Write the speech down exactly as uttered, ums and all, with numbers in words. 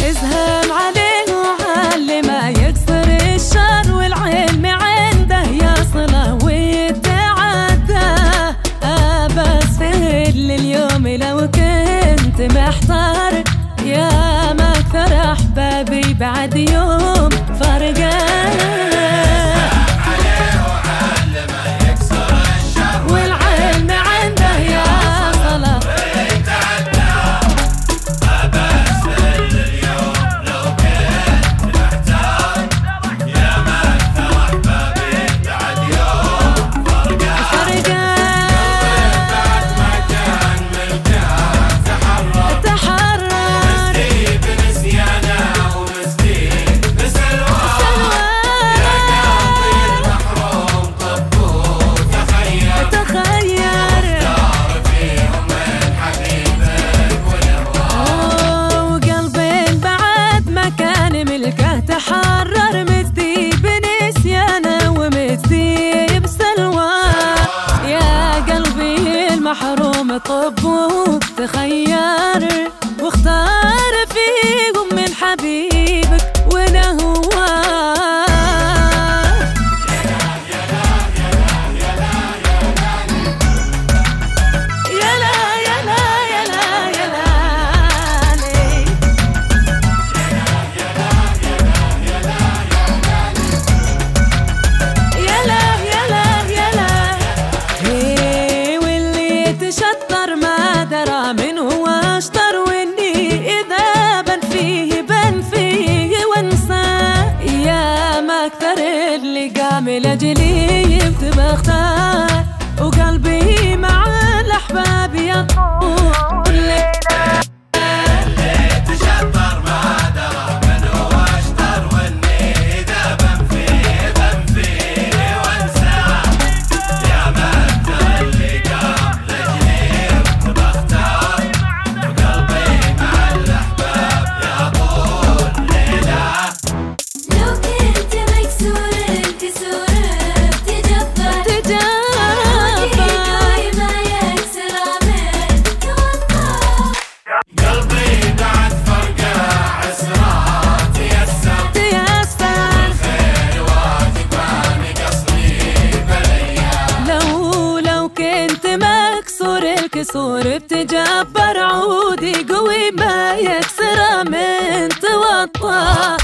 تزهم عليه وعلي ما يكسر الشر، والعلم عنده يصله ويتعدى. بس فهل اليوم لو كنت محتار، يا ما اكثر احبابي بعد يوم فرقه. تحرر متي بنسيانه ومتي بسلوى، يا قلبي المحروم طب وتخير، واختار فيهم من حبيبك ونهواه. شطر ما درى من هو اشطر، واني اذا بن فيه بن فيه وانساه. يا ما اكثر اللي قام لاجلي بختار، وقلبي مع الاحباب يطول ليله. الكسور بتجبر عودي قوي ما يكسر من توطى.